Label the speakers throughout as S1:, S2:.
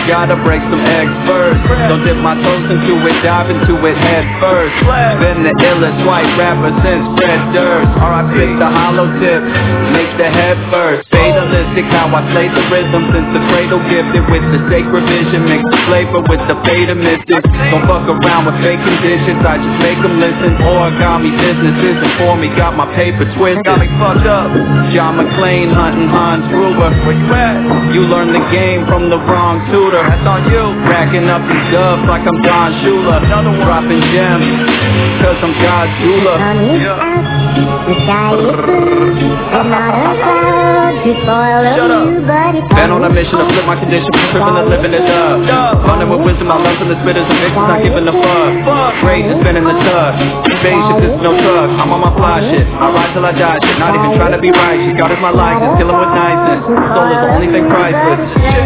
S1: gotta break some eggs first. Don't dip my toes into it, dive into it head first. Been the illest white rapper since Fred Durst. R.I.P. the hollow tip, make the head first. Fatalistic how I slay the rhythm since the cradle gifted with the sacred vision. Mix the flavor with the fate of mystic. Don't fuck around with fake conditions, I just make them listen. Origami businesses and for me, got my paper twisted. Got me fucked up. John McClane hunting Hans Gruber. Where you at? You learned the game from the wrong tutor. That's on you. Racking up these dubs like I'm Don Shula. Dropping gems, cause I'm God's doula.
S2: The sky is blue, and not a cloud to spoil you, but it's
S1: been on a mission to flip my condition from tripping to living it up. Running with wisdom, I learn from the spitters and mixers, not giving a fuck. Great is spinning the tub. Spaceship is no truck. I'm on my fly shit. I ride till I die shit. Not even trying to be righteous. God is my license. Killing with niceness. Soul is the only thing priceless.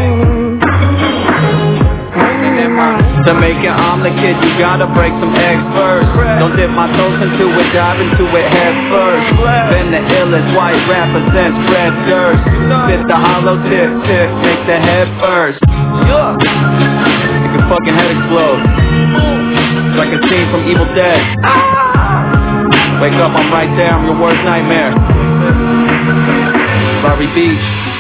S1: To make an omelet, kid, you gotta break some eggs first. Don't dip my toes into it, dive into it head first. Been the illest white rapper since Fred Durst. Spit the hollow tip, make the head first. Make your fucking head explode. It's like a scene from Evil Dead. Wake up, I'm right there, I'm your worst nightmare. Bobby Beach.